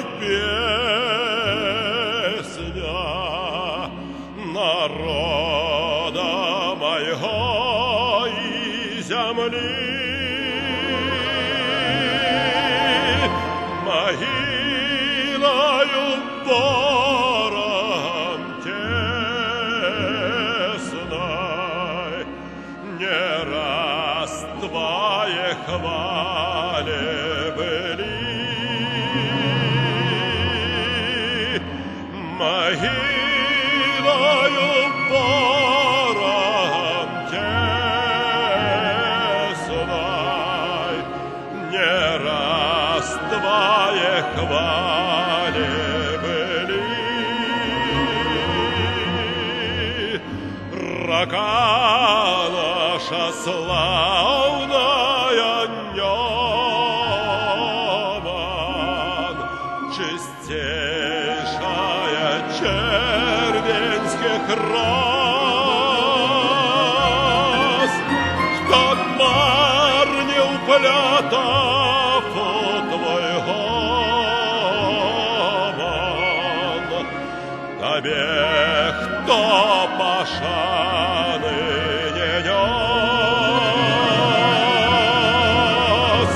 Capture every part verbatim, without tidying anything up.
песня народа моего и земли. Могилою бором тесной не раз твои хвали были. Могилою бором тесной не раз твои хвали были. Рака наша славная Неман, чистейшая червенских роз, в тот парне уплетав у твоего ман, тебе кто пашаны не нес.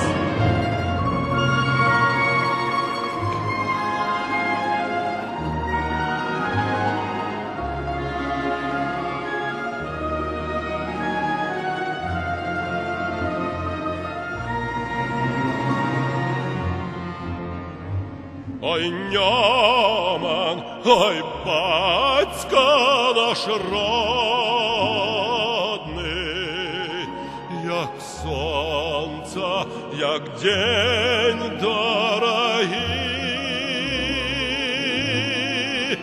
Ой, Неман, ой, батька наш родный, як сонце, як день дорогий,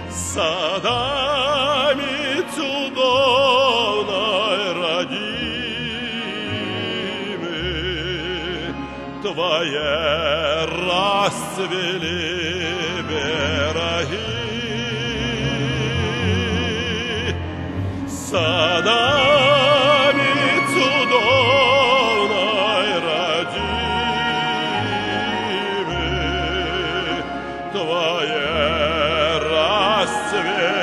садами чудовной родимы твои расцвели береги. Садами чудовной родимы твои расцвели